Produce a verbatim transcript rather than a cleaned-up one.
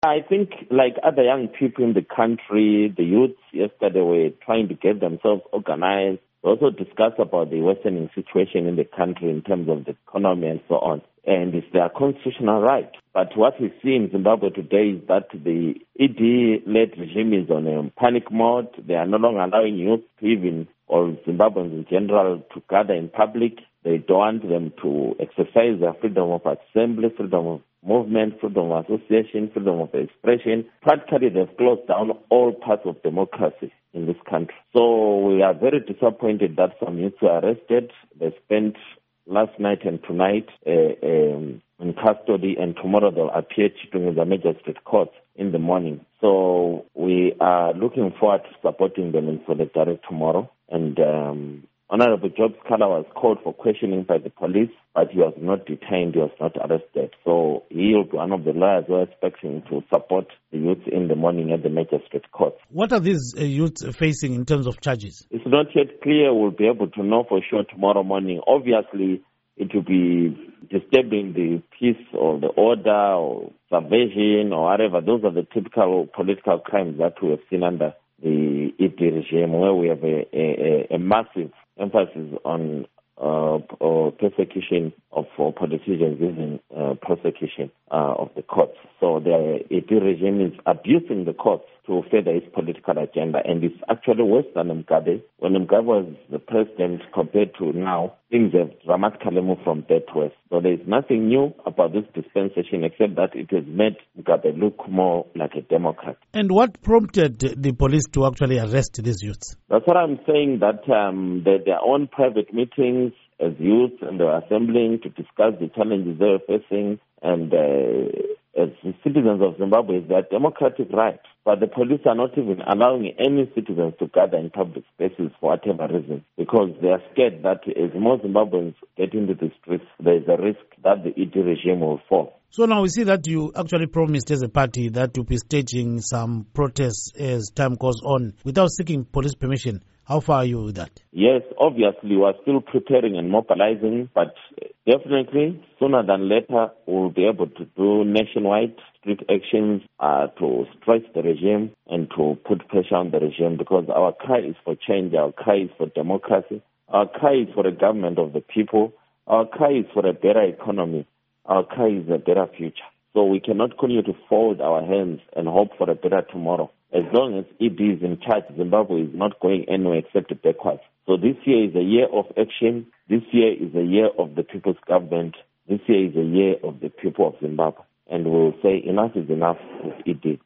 I think like other young people in the country, the youths yesterday were trying to get themselves organized. We also discussed about the worsening situation in the country in terms of the economy and so on. And it's their constitutional right. But what we see in Zimbabwe today is that the E D-led regime is on a panic mode. They are no longer allowing youth to even, or Zimbabweans in general, to gather in public. They don't want them to exercise their freedom of assembly, freedom of movement, freedom of association, freedom of expression. Practically, they've closed down all parts of democracy in this country. So we are very disappointed that some youths were arrested. They spent last night and tonight uh, um, in custody, and tomorrow they'll appear to the magistrate court in the morning. So we are looking forward to supporting them in solidarity tomorrow. And um, Honorable Job Scala was called for questioning by the police, but he was not detained, he was not arrested. So he will be one of the lawyers who are expecting to support the youth in the morning at the magistrate court. What are these uh, youths facing in terms of charges? It's not yet clear. We'll be able to know for sure tomorrow morning. Obviously, it will be disturbing the peace or the order or subversion or whatever. Those are the typical political crimes that we have seen under the E D regime, where we have a, a, a massive emphasis on uh, or persecution of uh, politicians using uh, prosecution uh, of the courts. So the E D regime is abusing the courts to further its political agenda, and it's actually worse than Mugabe. When Mugabe was the president compared to now, things have dramatically moved from bad to worse. So there is nothing new about this dispensation except that it has made Mugabe look more like a Democrat. And what prompted the police to actually arrest these youths? That's what I'm saying, that um, they, their own private meetings as youth, and they were assembling to discuss the challenges they were facing, and uh, as citizens of Zimbabwe, it's their democratic right. But the police are not even allowing any citizens to gather in public spaces for whatever reason, because they are scared that as more Zimbabweans get into the streets, there is a risk that the E D regime will fall. So now we see that you actually promised as a party that you'll be staging some protests as time goes on without seeking police permission. How far are you with that? Yes, obviously we are still preparing and mobilizing, but definitely sooner than later we'll be able to do nationwide street actions uh, to stretch the regime and to put pressure on the regime, because our cry is for change, our cry is for democracy, our cry is for a government of the people, our cry is for a better economy, our cry is a better future. So we cannot continue to fold our hands and hope for a better tomorrow. As long as E D is in charge, Zimbabwe is not going anywhere except backwards. So this year is a year of action. This year is a year of the people's government. This year is a year of the people of Zimbabwe. And we'll say enough is enough with E D.